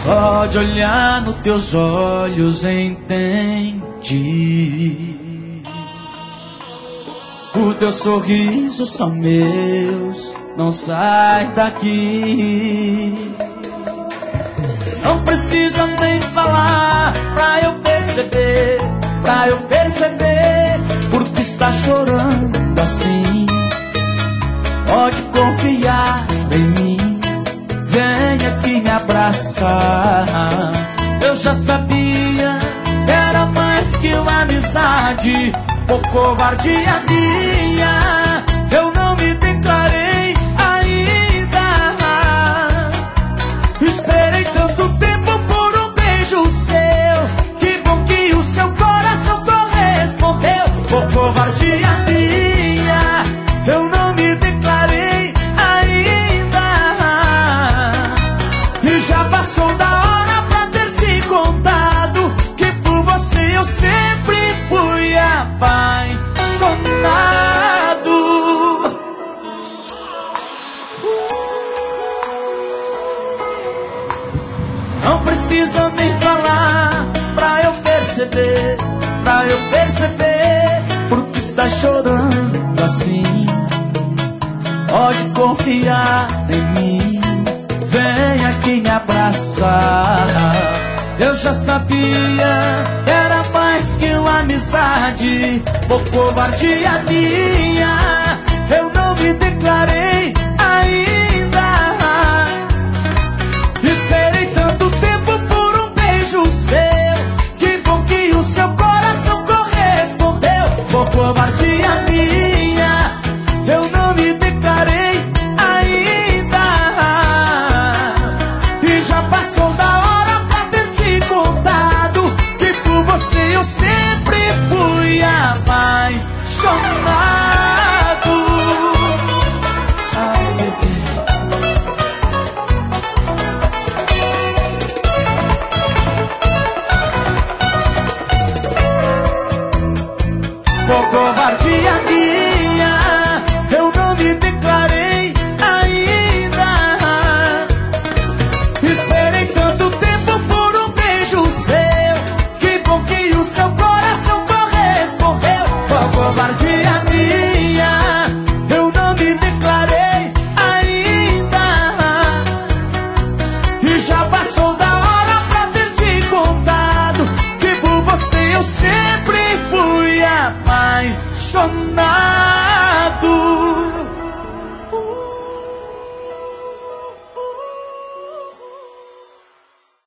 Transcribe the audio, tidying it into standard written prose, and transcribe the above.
Só de olhar nos teus olhos entendi. O teu sorriso são meus, não sai daqui. Não precisa nem falar pra eu perceber, porque está chorando assim. Pode confiar em mim, vem aqui me abraçar. Eu já sabia que era mais que uma amizade, por covardia minha, eu não me declarei ainda. Esperei tanto tempo por um beijo seu, que bom que o seu coração correspondeu. Por covardia minha, eu não me declarei ainda. E já passou da hora pra ter te contado que por você eu sempre fui apaixonado. Não precisa nem falar pra eu perceber, porque está chorando assim. Pode confiar em mim, vem aqui me abraçar. Eu já sabia que era mais que uma amizade, por covardia minha, eu não me declarei ainda. Esperei tanto tempo por um beijo seu, que bom que o seu coração correspondeu. Por covardia minha, eu não me declarei ainda. E já passou da hora pra ter te contado que por você eu sempre fui apaixonado. Ai, bebê. Por covardia minha, eu não me declarei ainda. Esperei tanto tempo por um beijo seu, que bom que o seu coração correspondeu. Por covardia minha, eu não me declarei ainda. E já passou da hora pra ter te contado que por você eu sempre fui apaixonado.